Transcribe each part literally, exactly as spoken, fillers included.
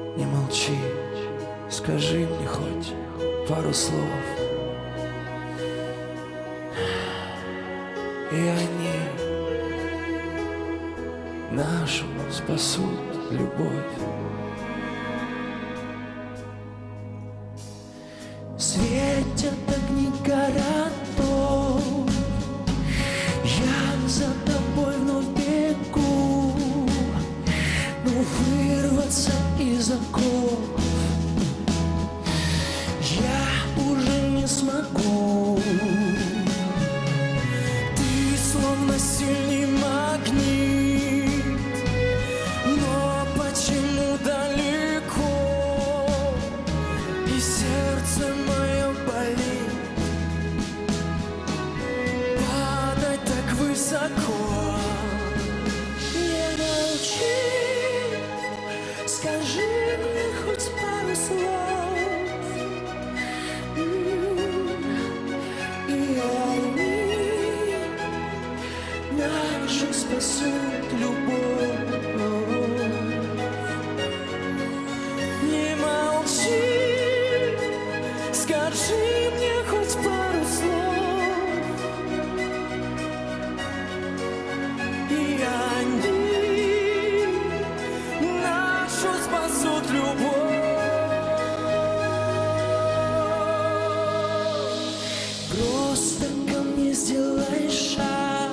Не молчи, скажи мне хоть пару слов, и они нашу спасут любовь. Светят огни городов, я за тобой вновь бегу, но вырваться из оков я уже не смогу. Ты словно сильный магнит, но почему далеко, и сердце мое болит падать так высоко. Не молчи, скажи мне хоть пару слов, и они нашу спасут любовь. Не молчи, скажи мне хоть пару слов, и они нашу спасут любовь. Просто ко мне сделай шаг,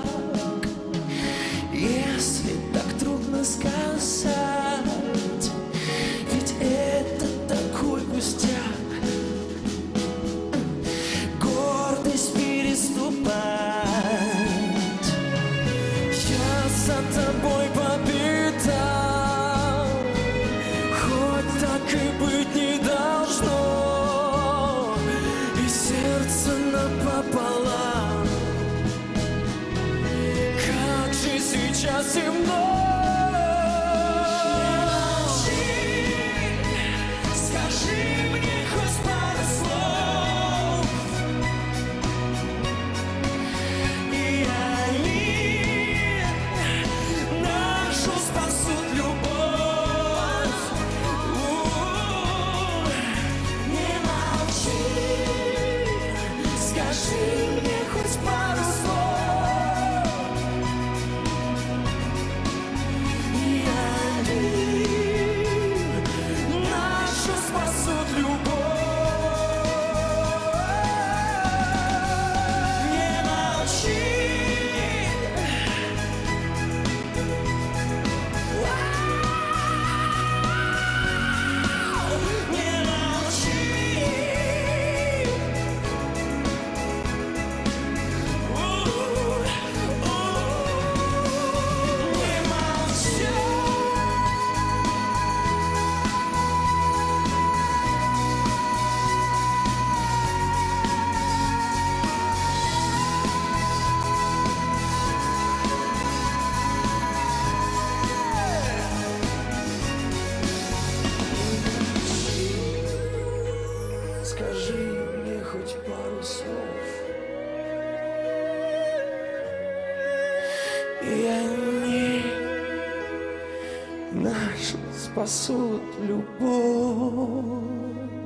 если так трудно сказать, ведь это такой пустяк. Гордость переступать, я за тобой по пятам, хоть так и быть не должно, и сердце напополам. Как же сейчас темно. Скажи мне хоть пару слов, и они нашу спасут любовь. У-у-у. Не молчи, скажи мне хоть пару слов, и они нашу спасут любовь. Не молчи, не молчи, У-у-у. Не молчи. Скажи мне хоть пару слов, и они нашу спасут любовь.